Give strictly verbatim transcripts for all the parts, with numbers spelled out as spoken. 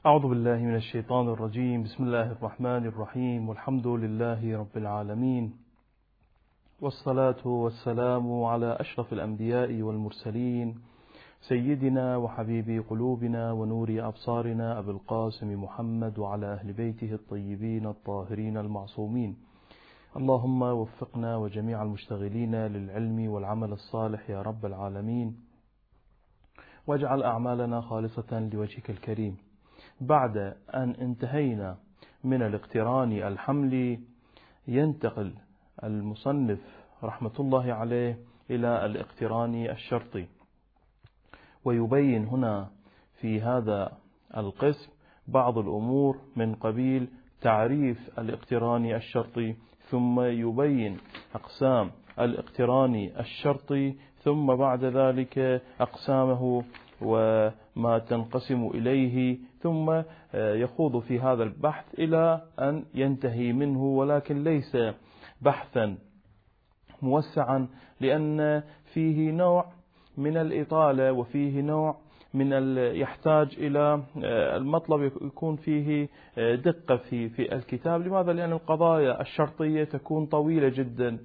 أعوذ بالله من الشيطان الرجيم. بسم الله الرحمن الرحيم، والحمد لله رب العالمين، والصلاة والسلام على أشرف الأنبياء والمرسلين، سيدنا وحبيب قلوبنا ونور أبصارنا أبي القاسم محمد وعلى أهل بيته الطيبين الطاهرين المعصومين. اللهم وفقنا وجميع المشتغلين للعلم والعمل الصالح يا رب العالمين، واجعل أعمالنا خالصة لوجهك الكريم. بعد أن انتهينا من الاقتران الحملي، ينتقل المصنف رحمة الله عليه إلى الاقتران الشرطي، ويبين هنا في هذا القسم بعض الأمور من قبيل تعريف الاقتران الشرطي، ثم يبين أقسام الاقتران الشرطي، ثم بعد ذلك أقسامه وما تنقسم إليه، ثم يخوض في هذا البحث إلى أن ينتهي منه، ولكن ليس بحثا موسعا، لأن فيه نوع من الإطالة وفيه نوع من يحتاج إلى المطلب يكون فيه دقة في في الكتاب. لماذا؟ لأن القضايا الشرطية تكون طويلة جدا،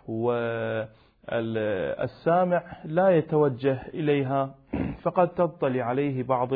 والسامع لا يتوجه إليها، فقد تطلع عليه بعض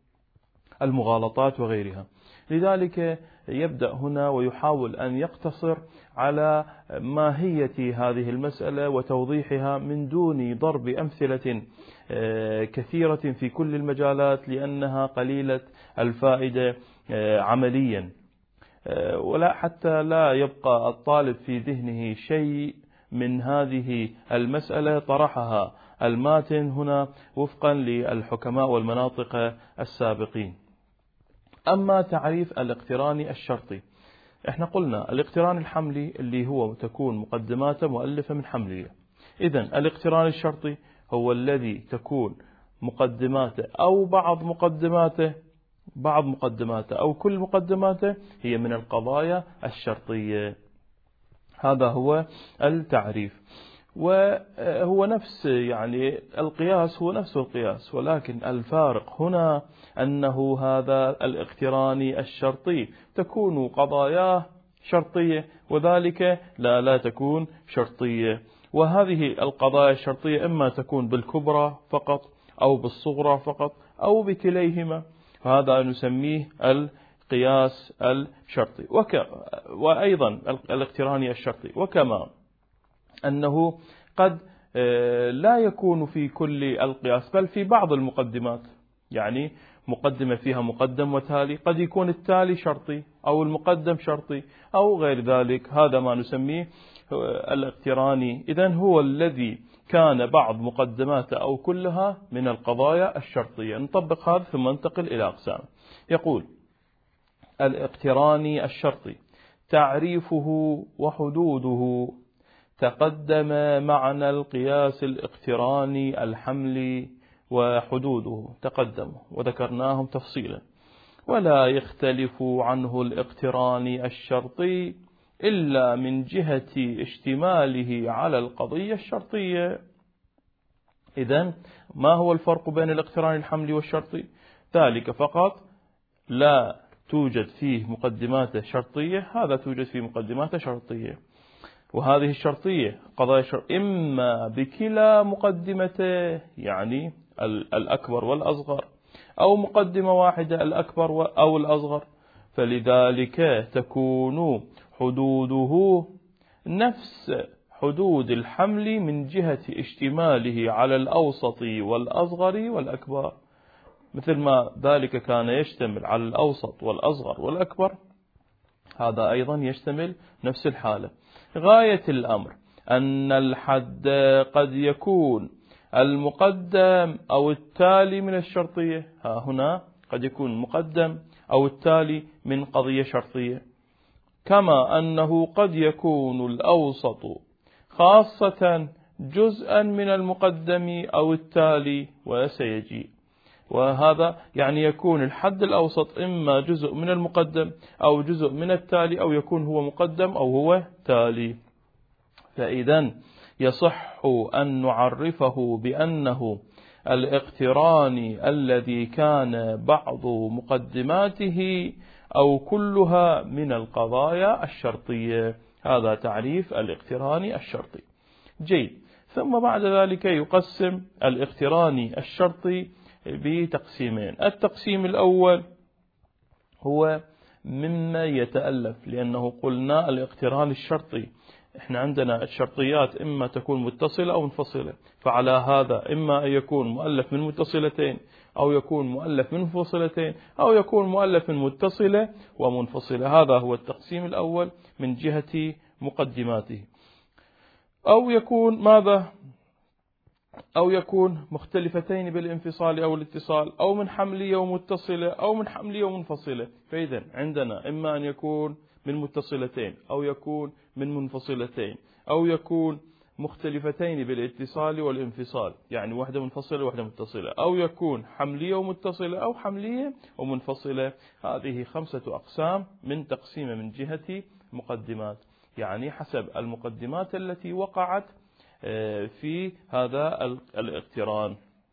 المغالطات وغيرها. لذلك يبدأ هنا ويحاول أن يقتصر على ماهية هذه المسألة وتوضيحها من دون ضرب أمثلة كثيرة في كل المجالات، لأنها قليلة الفائدة عمليا، ولا حتى لا يبقى الطالب في ذهنه شيء من هذه المسألة طرحها الماتن هنا وفقا للحكماء والمناطق السابقين. أما تعريف الاقتران الشرطي، احنا قلنا الاقتران الحملي اللي هو تكون مقدماته مؤلفة من حملية. إذن الاقتران الشرطي هو الذي تكون مقدماته أو بعض مقدماته بعض مقدماته أو كل مقدماته هي من القضايا الشرطية. هذا هو التعريف، وهو نفس يعني القياس هو نفس القياس، ولكن الفارق هنا أنه هذا الاقتران الشرطي تكون قضاياه شرطية، وذلك لا لا تكون شرطية. وهذه القضايا الشرطية إما تكون بالكبرى فقط أو بالصغرى فقط أو بكليهما، هذا نسميه القياس الشرطي. وك... وأيضا الاقتران الشرطي، وكما أنه قد لا يكون في كل القياس بل في بعض المقدمات، يعني مقدمة فيها مقدم وتالي، قد يكون التالي شرطي أو المقدم شرطي أو غير ذلك، هذا ما نسميه الاقتراني. إذن هو الذي كان بعض مقدماته أو كلها من القضايا الشرطية. نطبق هذا ثم ننتقل إلى أقسام. يقول الاقتراني الشرطي تعريفه وحدوده. تقدم معنى القياس الاقتراني الحملي وحدوده، تقدم وذكرناهم تفصيلا. ولا يختلف عنه الاقتراني الشرطي إلا من جهة اشتماله على القضية الشرطية. إذن ما هو الفرق بين الاقتران الحملي والشرطي؟ ذلك فقط، لا توجد فيه مقدمات شرطية، هذا توجد فيه مقدمات شرطية، وهذه الشرطية قضايا شر... إما بكلا مقدمته، يعني الأكبر والأصغر، أو مقدمة واحدة الأكبر أو الأصغر، فلذلك تكون حدوده نفس حدود الحمل من جهة اشتماله على الأوسط والأصغر والأكبر. مثل ما ذلك كان يشتمل على الأوسط والأصغر والأكبر، هذا أيضا يشتمل نفس الحالة. غاية الأمر أن الحد قد يكون المقدم أو التالي من الشرطية، ها هنا قد يكون مقدم أو التالي من قضية شرطية، كما أنه قد يكون الأوسط خاصة جزءا من المقدم أو التالي وسيجي. وهذا يعني يكون الحد الأوسط إما جزء من المقدم أو جزء من التالي، أو يكون هو مقدم أو هو تالي. فإذن يصح أن نعرفه بأنه الاقتراني الذي كان بعض مقدماته أو كلها من القضايا الشرطية. هذا تعريف الاقتراني الشرطي. جيد. ثم بعد ذلك يقسم الاقتراني الشرطي بتقسيمين. التقسيم الأول هو مما يتألف، لأنه قلنا الاقتران الشرطي احنا عندنا الشرطيات إما تكون متصلة أو منفصلة، فعلى هذا إما أن يكون مؤلف من متصلتين أو يكون مؤلف من منفصلتين أو يكون مؤلف من متصلة ومنفصلة. هذا هو التقسيم الأول من جهة مقدماته. أو يكون ماذا؟ أو يكون مختلفتين بالانفصال أو الاتصال، أو من حملية ومتصلة أو من حملية ومنفصلة. فإذا عندنا إما أن يكون من متصلتين أو يكون من منفصلتين أو يكون مختلفتين بالاتصال والانفصال، يعني واحدة منفصلة وواحدة متصلة، أو يكون حملية ومتصلة أو حملية ومنفصلة. هذه خمسة أقسام من تقسيم من جهة مقدمات، يعني حسب المقدمات التي وقعت في هذا الاقتران.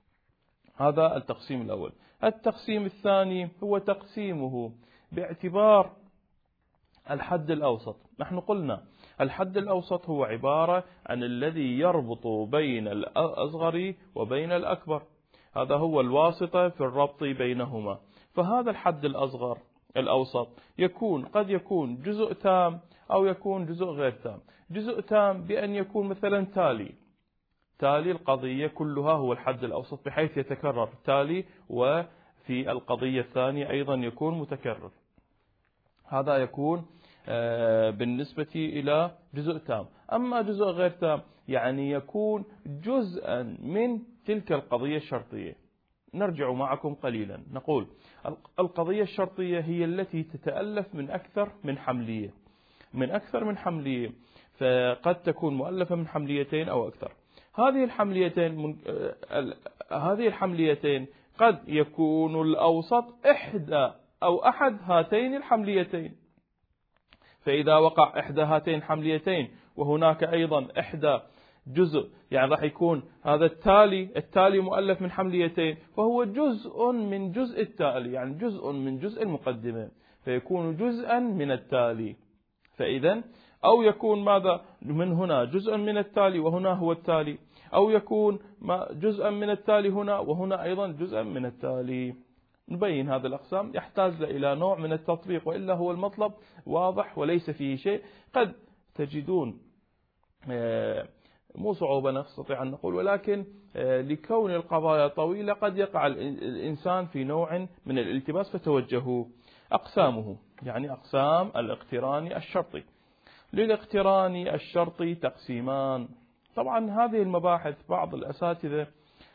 هذا التقسيم الأول. التقسيم الثاني هو تقسيمه باعتبار الحد الأوسط. نحن قلنا الحد الأوسط هو عبارة عن الذي يربط بين الأصغر وبين الأكبر، هذا هو الواسطة في الربط بينهما. فهذا الحد الأصغر الأوسط يكون قد يكون جزء تام أو يكون جزء غير تام. جزء تام بأن يكون مثلا تالي تالي القضية كلها هو الحد الأوسط بحيث يتكرر تالي، وفي القضية الثانية أيضا يكون متكرر. هذا يكون بالنسبة إلى جزء تام. أما جزء غير تام يعني يكون جزءا من تلك القضية الشرطية. نرجع معكم قليلا، نقول القضية الشرطية هي التي تتألف من أكثر من حملية من أكثر من حملية فقد تكون مؤلفة من حمليتين أو أكثر. هذه الحمليتين من... هذه الحمليتين قد يكون الأوسط إحدى أو أحد هاتين الحمليتين. فإذا وقع إحدى هاتين الحمليتين وهناك أيضا إحدى جزء، يعني راح يكون هذا التالي التالي مؤلف من حمليتين، فهو جزء من جزء التالي، يعني جزء من جزء المقدمة، فيكون جزءا من التالي. فإذا أو يكون ماذا من هنا جزء من التالي وهنا هو التالي، أو يكون جزءا من التالي هنا وهنا أيضا جزءا من التالي. نبين هذه الأقسام، يحتاج إلى نوع من التطبيق، وإلا هو المطلب واضح وليس فيه شيء. قد تجدون مو صعوبة نستطيع أن نقول، ولكن لكون القضايا طويلة قد يقع الإنسان في نوع من الالتباس، فتوجهوا. أقسامه يعني أقسام الاقتراني الشرطي. للاقتراني الشرطي تقسيمان. طبعا هذه المباحث بعض الأساتذة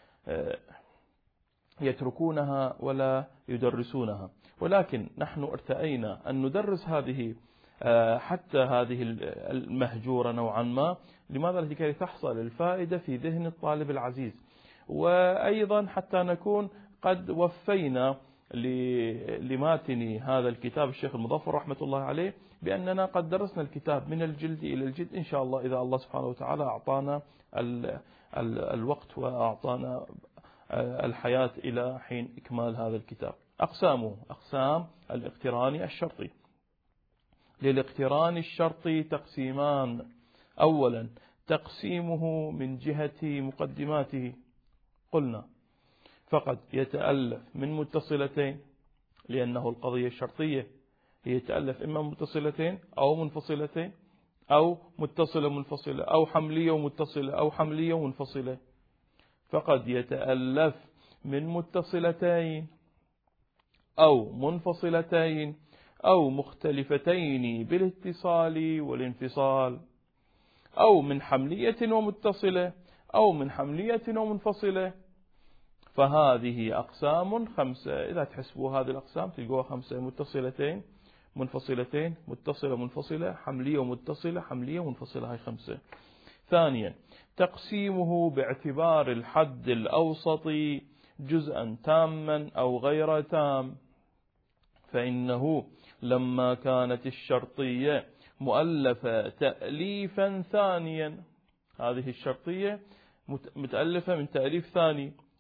يتركونها ولا يدرسونها، ولكن نحن ارتأينا أن ندرس هذه حتى هذه المهجورة نوعا ما. لماذا؟ لكي تحصل الفائدة في ذهن الطالب العزيز، وأيضا حتى نكون قد وفينا لماتني هذا الكتاب الشيخ المظفر رحمة الله عليه بأننا قد درسنا الكتاب من الجلد إلى الجلد إن شاء الله، إذا الله سبحانه وتعالى أعطانا الوقت وأعطانا الحياة إلى حين إكمال هذا الكتاب. أقسامه أقسام الاقتراني الشرطي. للاقتران الشرطي تقسيمان. أولا تقسيمه من جهة مقدماته. قلنا فقد يتألف من متصلتين، لأنه القضية الشرطية هي يتألف إما متصلتين أو منفصلتين أو متصلة منفصلة أو حملية ومتصلة أو حملية ومنفصلة. فقد يتألف من متصلتين أو منفصلتين أو مختلفتين بالاتصال والانفصال، أو من حملية ومتصلة أو من حملية ومنفصلة. فهذه أقسام خمسة. إذا تحسبوا هذه الأقسام تلقوها خمسة: متصلتين، منفصلتين، متصلة منفصلة، حملية ومتصلة، حملية ومنفصلة. هاي خمسة. ثانيا تقسيمه باعتبار الحد الأوسط جزءا تاما أو غير تام. فإنه لما كانت الشرطية مؤلفة تأليفا ثانيا، هذه الشرطية متألفة من تأليف ثاني،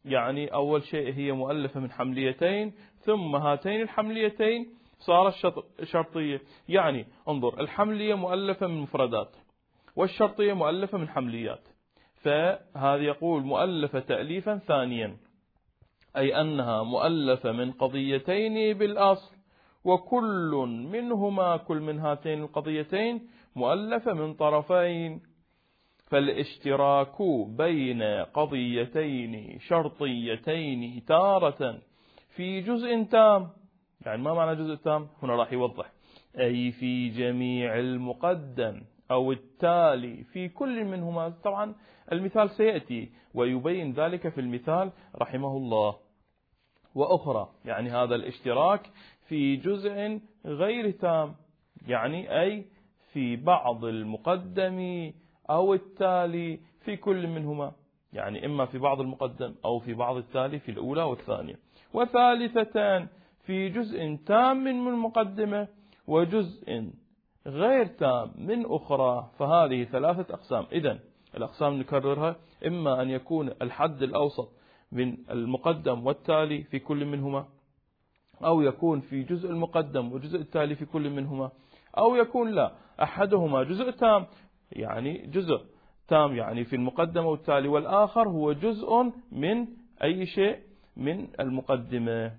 يعني أول شيء هي مؤلفة من حمليتين، ثم هاتين الحمليتين صارت شرطية. يعني انظر، الحملية مؤلفة من مفردات، والشرطية مؤلفة من حمليات، فهذا يقول مؤلفة تأليفا ثانيا، أي أنها مؤلفة من قضيتين بالأصل، وكل منهما كل من هاتين القضيتين مؤلفة من طرفين، فالاشتراك بين قضيتين شرطيتين تارة في جزء تام. يعني ما معنى جزء تام؟ هنا راح يوضح، أي في جميع المقدم أو التالي في كل منهما. طبعا المثال سيأتي ويبين ذلك في المثال رحمه الله. وأخرى، يعني هذا الاشتراك في جزء غير تام، يعني أي في بعض المقدم أو التالي في كل منهما، يعني إما في بعض المقدم أو في بعض التالي في الأولى والثانية. وثالثتان في جزء تام من المقدمة وجزء غير تام من أخرى، فهذه ثلاثة أقسام. إذن الأقسام نكررها، إما أن يكون الحد الأوسط من المقدم والتالي في كل منهما، أو يكون في جزء المقدم وجزء التالي في كل منهما، أو يكون لا أحدهما جزء تام، يعني جزء تام يعني في المقدمة والتالي، والآخر هو جزء من أي شيء من المقدمة.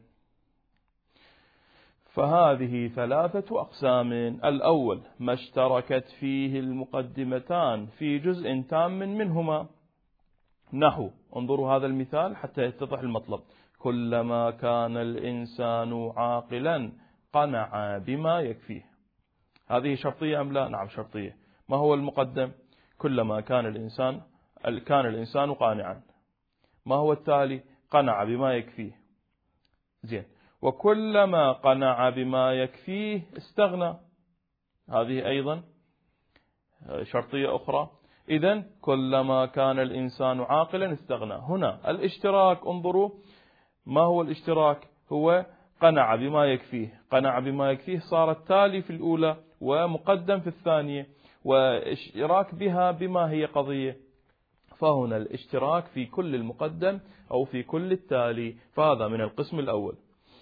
فهذه ثلاثة أقسام. الأول ما اشتركت فيه المقدمتان في جزء تام منهما، نحو، انظروا هذا المثال حتى يتضح المطلب: كلما كان الإنسان عاقلا قنع بما يكفيه. هذه شرطية أم لا؟ نعم شرطية. ما هو المقدم؟ كلما كان الإنسان كان الإنسان قانعا. ما هو التالي؟ قنع بما يكفيه. زين. وكلما قنع بما يكفيه استغنى، هذه أيضا شرطية أخرى. إذن كلما كان الإنسان عاقلا استغنى. هنا الاشتراك، انظروا ما هو الاشتراك؟ هو قنع بما يكفيه. قنع بما يكفيه صار التالي في الأولى ومقدم في الثانية، واشتراك بها بما هي قضية، فهنا الاشتراك في كل المقدم أو في كل التالي، فهذا من القسم الأول.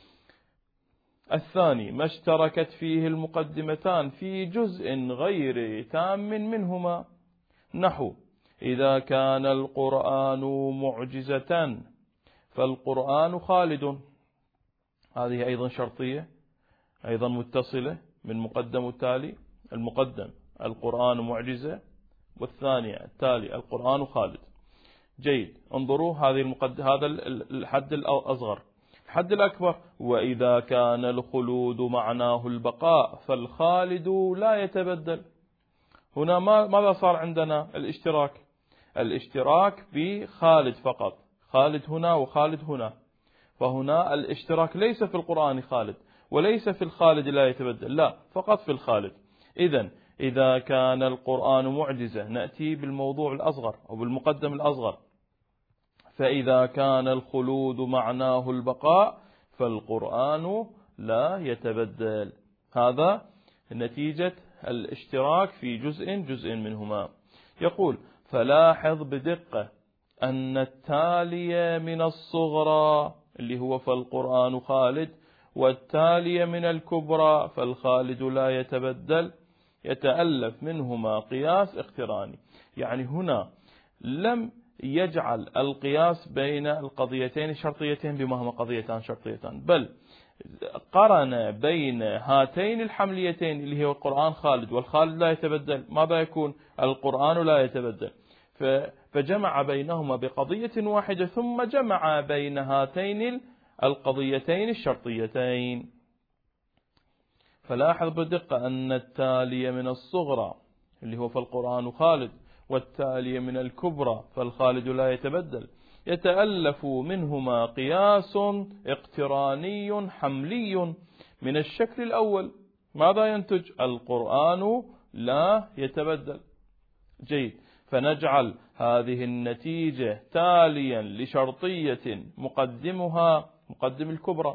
الثاني ما اشتركت فيه المقدمتان في جزء غير تام منهما، نحو إذا كان القرآن معجزة فالقرآن خالد. هذه أيضا شرطية، أيضا متصلة من مقدم والتالي. المقدم القرآن معجزة، والثانية التالي القرآن خالد. جيد. انظروا هذه المقدم، هذا الحد الأصغر. الحد الأكبر: وإذا كان الخلود معناه البقاء فالخالد لا يتبدل. هنا ماذا صار عندنا؟ الاشتراك الاشتراك بخالد فقط، خالد هنا وخالد هنا، فهنا الاشتراك ليس في القرآن خالد، وليس في الخالد لا يتبدل، لا، فقط في الخالد. إذن إذا كان القرآن معجزة نأتي بالموضوع الأصغر أو بالمقدم الأصغر، فإذا كان الخلود معناه البقاء فالقرآن لا يتبدل. هذا نتيجة الاشتراك في جزء جزء منهما. يقول: فلاحظ بدقة أن التالي من الصغرى اللي هو فالقرآن خالد، والتالي من الكبرى فالخالد لا يتبدل، يتألف منهما قياس اقتراني. يعني هنا لم يجعل القياس بين القضيتين الشرطيتين بما هما قضيتان شرطيتان، بل قرن بين هاتين الحمليتين اللي هي القرآن خالد والخالد لا يتبدل. ماذا يكون؟ القرآن لا يتبدل، فجمع بينهما بقضية واحدة، ثم جمع بين هاتين القضيتين الشرطيتين. فلاحظ بدقة أن التالي من الصغرى اللي هو فالقرآن خالد، والتالي من الكبرى فالخالد لا يتبدل، يتألف منهما قياس اقتراني حملي من الشكل الأول. ماذا ينتج؟ القرآن لا يتبدل. جيد. فنجعل هذه النتيجة تاليا لشرطية مقدمها مقدم الكبرى،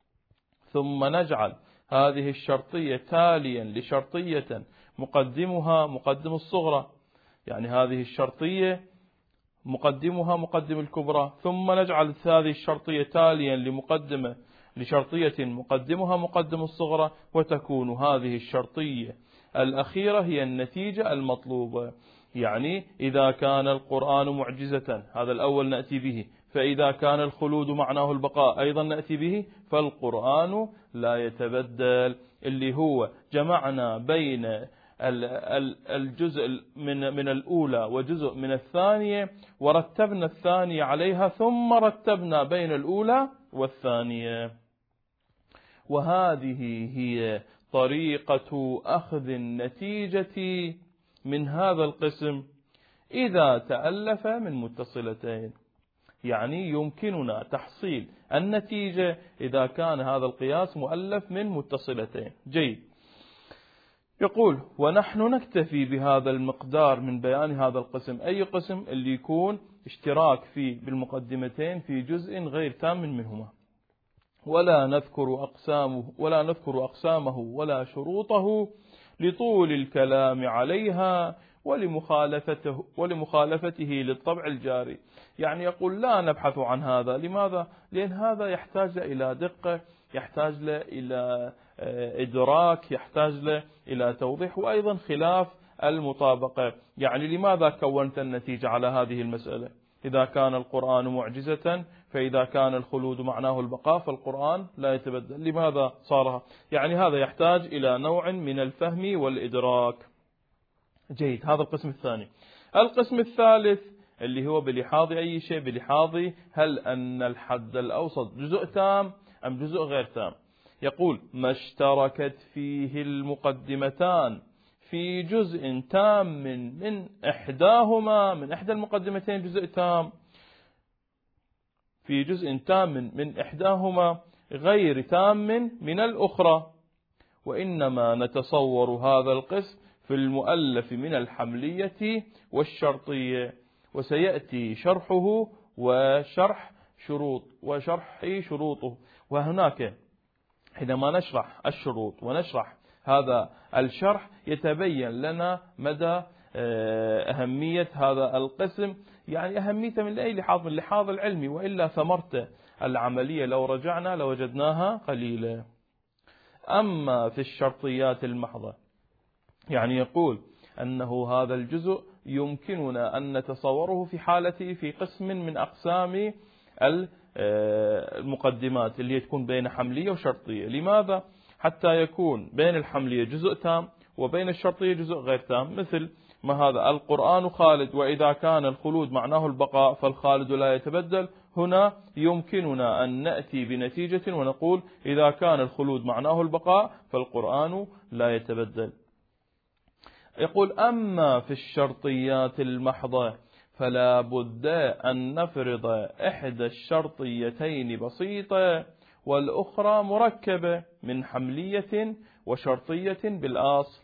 ثم نجعل هذه الشرطية تاليا لشرطية مقدمها مقدم الصغرى. يعني هذه الشرطية مقدمها مقدم الكبرى، ثم نجعل هذه الشرطية تاليا لمقدمة لشرطية مقدمها مقدم الصغرى، وتكون هذه الشرطية الأخيرة هي النتيجة المطلوبة. يعني إذا كان القرآن معجزة، هذا الأول نأتي به، فإذا كان الخلود معناه البقاء أيضا نأتي به، فالقرآن لا يتبدل، اللي هو جمعنا بين الجزء من من الأولى وجزء من الثانية، ورتبنا الثانية عليها، ثم رتبنا بين الأولى والثانية. وهذه هي طريقة أخذ النتيجة من هذا القسم إذا تألف من متصلتين. يعني يمكننا تحصيل النتيجة إذا كان هذا القياس مؤلف من متصلتين. جيد. يقول: ونحن نكتفي بهذا المقدار من بيان هذا القسم. أي قسم؟ اللي يكون اشتراك فيه بالمقدمتين في جزء غير تام منهما، ولا نذكر أقسامه ولا نذكر أقسامه ولا شروطه لطول الكلام عليها ولمخالفته ولمخالفته للطبع الجاري. يعني يقول لا نبحث عن هذا. لماذا؟ لأن هذا يحتاج إلى دقة، يحتاج إلى إدراك، يحتاج إلى توضيح، وأيضا خلاف المطابقة. يعني لماذا كونت النتيجة على هذه المسألة؟ إذا كان القرآن معجزة، فإذا كان الخلود معناه البقاء، فالقرآن لا يتبدل. لماذا صارها؟ يعني هذا يحتاج إلى نوع من الفهم والإدراك. جيد. هذا القسم الثاني. القسم الثالث اللي هو بلحاظ أي شيء؟ بلحاظ هل أن الحد الأوسط جزء تام أم جزء غير تام. يقول: ما اشتركت فيه المقدمتان في جزء تام من, من إحداهما من إحدى المقدمتين جزء تام في جزء تام من, من إحداهما غير تام من الأخرى. وإنما نتصور هذا القسم في المؤلف من الحملية والشرطية، وسيأتي شرحه وشرح شروط وشرح شروطه. وهناك حينما نشرح الشروط ونشرح هذا الشرح يتبين لنا مدى أهمية هذا القسم، يعني أهميته من أي لحاظ؟ من اللحاظ العلمي، وإلا ثمرته العملية لو رجعنا لوجدناها قليلة. أما في الشرطيات المحضة، يعني يقول أنه هذا الجزء يمكننا أن نتصوره في حالته في قسم من أقسام المقدمات اللي تكون بين حملية وشرطية. لماذا؟ حتى يكون بين الحملية جزء تام وبين الشرطية جزء غير تام. مثل ما هذا: القرآن خالد، وإذا كان الخلود معناه البقاء فالخالد لا يتبدل. هنا يمكننا أن نأتي بنتيجة ونقول إذا كان الخلود معناه البقاء فالقرآن لا يتبدل. يقول: أما في الشرطيات المحضة فلا بد أن نفرض إحدى الشرطيتين بسيطة والأخرى مركبة من حملية وشرطية بالأصل،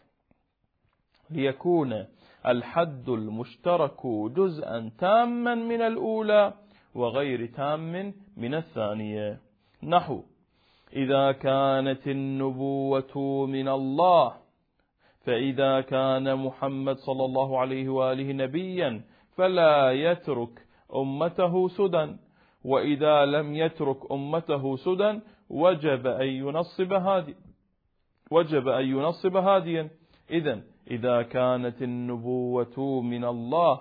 ليكون الحد المشترك جزءا تاما من الأولى وغير تام من الثانية. نحو: إذا كانت النبوة من الله، فإذا كان محمد صلى الله عليه وآله نبيا فلا يترك أمته سدى، وإذا لم يترك أمته سدى وجب أن ينصب هادي وجب أن ينصب هاديا. إذن إذا كانت النبوة من الله،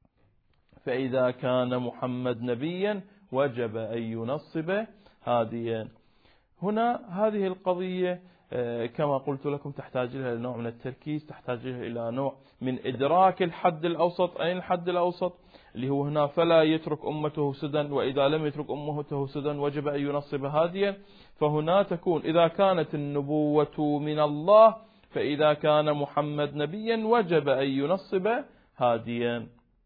فإذا كان محمد نبيا وجب أن ينصب هاديا. هنا هذه القضية كما قلت لكم تحتاج لها نوع من التركيز، تحتاج لها إلى نوع من إدراك الحد الأوسط. أين الحد الأوسط؟ اللي هو هنا: فلا يترك أمته سدى، وإذا لم يترك أمته سدى وجب أن ينصب هاديا. فهنا تكون إذا كانت النبوة من الله، فإذا كان محمد نبيا وجب أن ينصب هاديا.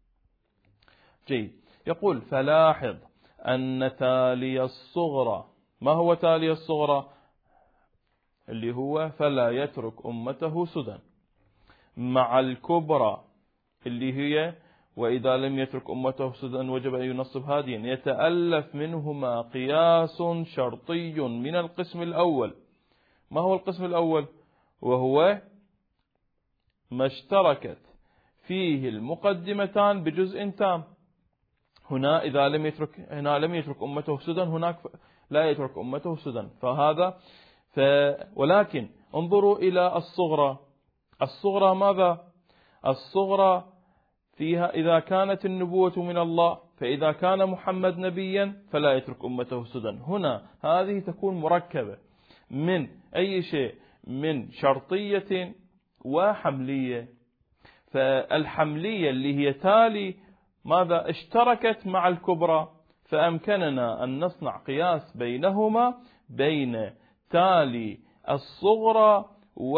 جيد. يقول: فلاحظ أن تالي الصغرى. ما هو تالي الصغرى؟ اللي هو فلا يترك أمته سدى، مع الكبرى اللي هي وإذا لم يترك أمته سدى وجب أن ينصب هاديا، يتألف منهما قياس شرطي من القسم الأول. ما هو القسم الأول؟ وهو ما اشتركت فيه المقدمتان بجزء تام. هنا إذا لم يترك هنا لم يترك أمته سدى، هناك لا يترك أمته سدى. فهذا ف ولكن انظروا إلى الصغرى. الصغرى ماذا؟ الصغرى فيها إذا كانت النبوة من الله، فإذا كان محمد نبيا فلا يترك أمته سدى. هنا هذه تكون مركبة من أي شيء؟ من شرطية وحملية. فالحملية اللي هي تالي ماذا؟ اشتركت مع الكبرى، فأمكننا أن نصنع قياس بينهما، بين تالي الصغرى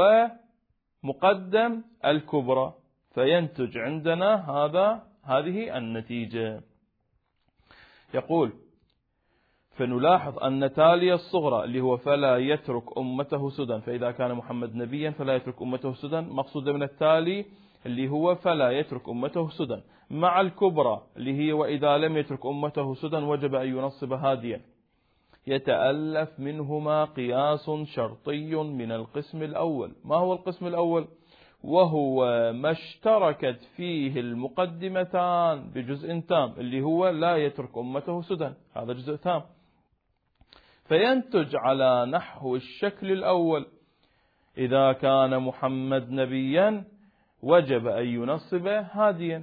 ومقدم الكبرى، فينتج عندنا هذا هذه النتيجة. يقول: فنلاحظ أن تالي الصغرى اللي هو فلا يترك أمته سدى، فإذا كان محمد نبيا فلا يترك أمته سدى، مقصود من التالي اللي هو فلا يترك أمته سدى، مع الكبرى اللي هي وإذا لم يترك أمته سدى وجب أن ينصب هاديا، يتألف منهما قياس شرطي من القسم الأول. ما هو القسم الأول؟ وهو ما اشتركت فيه المقدمتان بجزء تام، اللي هو لا يترك أمته سدى، هذا جزء تام. فينتج على نحو الشكل الأول: إذا كان محمد نبيا وجب أن ينصب هاديا.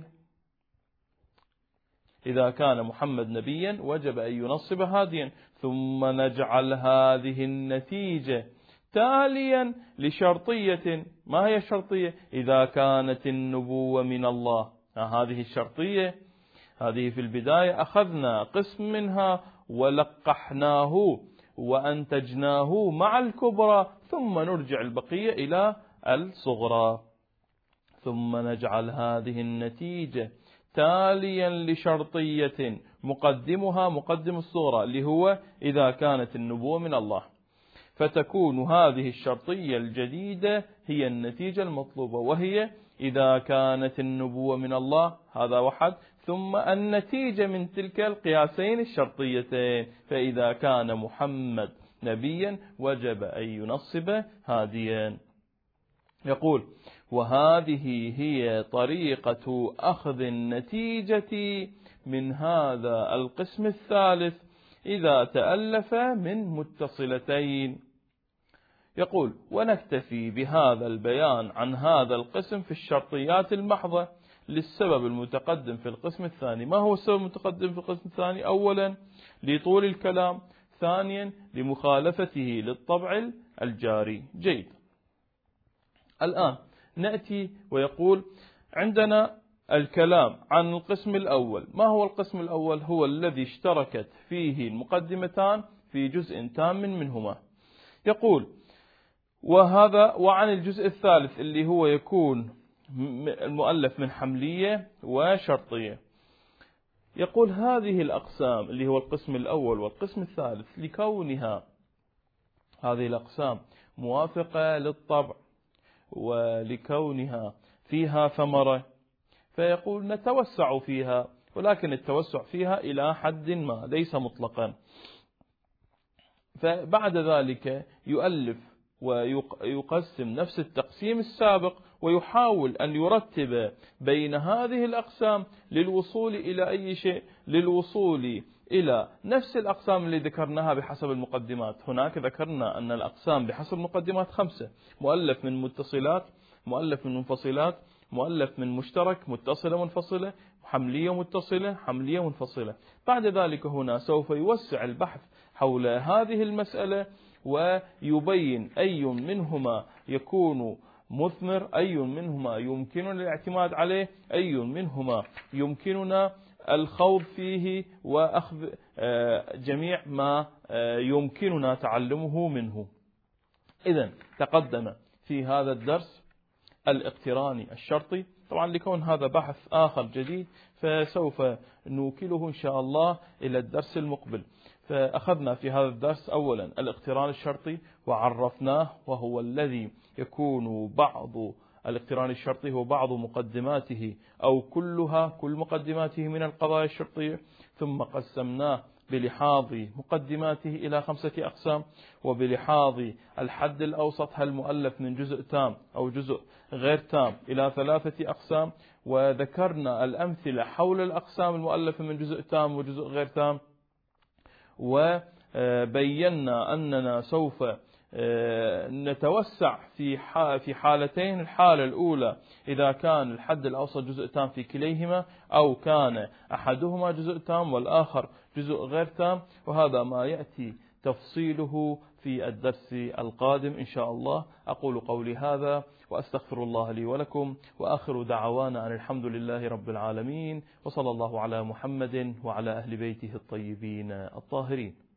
إذا كان محمد نبيا وجب أن ينصب هاديا. ثم نجعل هذه النتيجة تاليا لشرطية. ما هي الشرطية؟ إذا كانت النبوة من الله. هذه الشرطية هذه في البداية أخذنا قسم منها ولقحناه وأنتجناه مع الكبرى، ثم نرجع البقية إلى الصغرى. ثم نجعل هذه النتيجة تاليا لشرطية مقدمها مقدم الصغرى، اللي هو إذا كانت النبوة من الله، فتكون هذه الشرطية الجديدة هي النتيجة المطلوبة، وهي إذا كانت النبوة من الله، هذا واحد، ثم النتيجة من تلك القياسين الشرطيتين، فإذا كان محمد نبيا وجب أن ينصب هاديا. يقول: وهذه هي طريقة أخذ النتيجة من هذا القسم الثالث إذا تألف من متصلتين. يقول: ونكتفي بهذا البيان عن هذا القسم في الشرطيات المحضة للسبب المتقدم في القسم الثاني. ما هو السبب المتقدم في القسم الثاني؟ أولا لطول الكلام، ثانيا لمخالفته للطبع الجاري. جيد. الآن نأتي ويقول عندنا الكلام عن القسم الأول. ما هو القسم الأول؟ هو الذي اشتركت فيه المقدمتان في جزء تام منهما. يقول: وهذا وعن الجزء الثالث اللي هو يكون المؤلف من حملية وشرطية. يقول: هذه الأقسام اللي هو القسم الأول والقسم الثالث لكونها هذه الأقسام موافقة للطبع ولكونها فيها ثمرة، فيقول نتوسع فيها، ولكن التوسع فيها إلى حد ما ليس مطلقا. فبعد ذلك يؤلف ويقسم نفس التقسيم السابق، ويحاول أن يرتب بين هذه الأقسام للوصول إلى أي شيء؟ للوصول إلى نفس الأقسام اللي ذكرناها بحسب المقدمات. هناك ذكرنا أن الأقسام بحسب المقدمات خمسة: مؤلف من متصلات، مؤلف من منفصلات، مؤلف من مشترك، متصلة منفصلة، حملية متصلة، حملية منفصلة. بعد ذلك هنا سوف يوسع البحث حول هذه المسألة ويبين أي منهما يكون مثمر، أي منهما يمكننا الاعتماد عليه، أي منهما يمكننا الخوض فيه وأخذ جميع ما يمكننا تعلمه منه. إذن تقدم في هذا الدرس الاقتراني الشرطي. طبعا لكون هذا بحث آخر جديد فسوف نوكله إن شاء الله إلى الدرس المقبل. فأخذنا في هذا الدرس أولا الاقتران الشرطي وعرفناه، وهو الذي يكون بعض الاقتران الشرطي هو بعض مقدماته أو كلها كل مقدماته من القضايا الشرطية. ثم قسمناه بلحاظ مقدماته إلى خمسة أقسام، وبلحاظ الحد الأوسط هل مؤلف من جزء تام أو جزء غير تام إلى ثلاثة أقسام. وذكرنا الأمثلة حول الأقسام المؤلفة من جزء تام وجزء غير تام، وبينا أننا سوف نتوسع في في حالتين: الحالة الأولى إذا كان الحد الأوسط جزء تام في كليهما، أو كان أحدهما جزء تام والآخر جزء غير تام، وهذا ما يأتي تفصيله في الدرس القادم إن شاء الله. أقول قولي هذا وأستغفر الله لي ولكم، وآخر دعوانا أن الحمد لله رب العالمين، وصلى الله على محمد وعلى أهل بيته الطيبين الطاهرين.